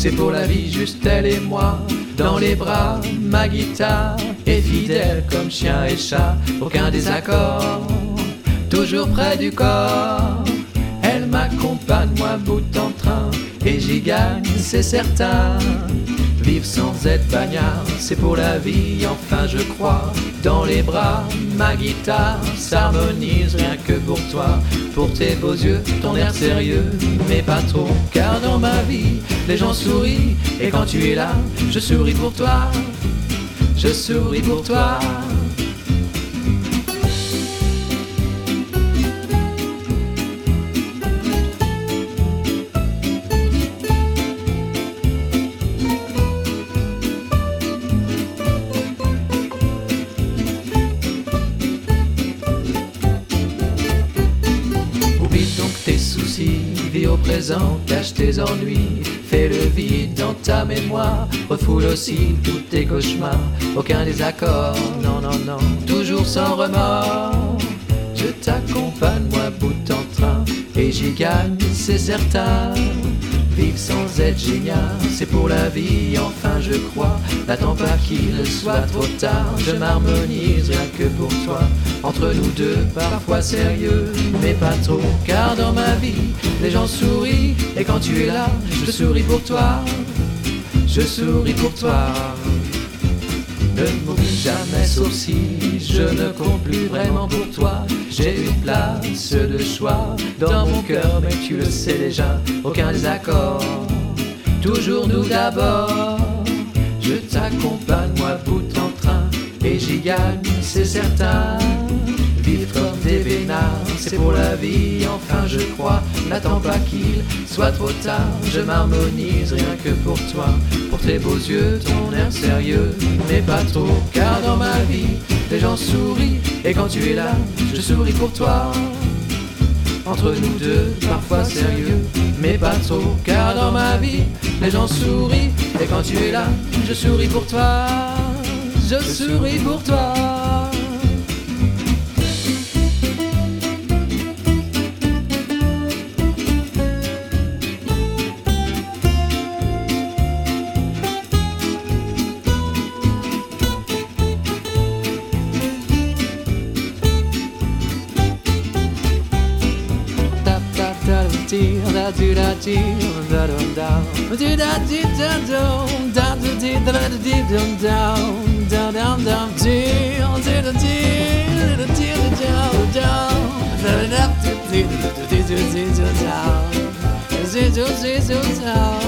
c'est pour la vie, juste elle et moi. Dans les bras, ma guitare est fidèle comme chien et chat, aucun désaccord, toujours près du corps. Elle m'accompagne, moi bout en train, et j'y gagne, c'est certain. Vivre sans être bagnard, c'est pour la vie, enfin je crois. Dans les bras, ma guitare s'harmonise rien que pour toi. Pour tes beaux yeux, ton air sérieux, mais pas trop. Car dans ma vie, les gens sourient, et quand tu es là, je souris pour toi. Je souris pour toi. Vis au présent, cache tes ennuis, fais le vide dans ta mémoire, refoule aussi tous tes cauchemars, aucun désaccord, non, non, non, toujours sans remords. Je t'accompagne, moi bout en train, et j'y gagne, c'est certain. Vivre sans être génial, c'est pour la vie, enfin je crois. N'attends pas qu'il soit trop tard, je m'harmonise rien que pour toi. Entre nous deux, parfois sérieux, mais pas trop. Car dans ma vie, les gens sourient, et quand tu es là, je souris pour toi. Je souris pour toi. Ne m'oublie jamais sauf si je ne compte plus vraiment pour toi. J'ai une place de choix dans mon cœur, mais tu le sais déjà, aucun désaccord, toujours nous d'abord. Je t'accompagne, moi bout en train, et j'y gagne, c'est certain. Vivre comme des vénards, c'est pour la vie, enfin je crois. N'attends pas qu'il soit trop tard, je m'harmonise rien que pour toi. Pour tes beaux yeux, ton air sérieux, mais pas trop. Car dans ma vie, les gens sourient, et quand tu es là, je souris pour toi. Entre nous deux, parfois sérieux, mais pas trop. Car dans ma vie, les gens sourient, et quand tu es là, je souris pour toi. Je souris pour toi. Down.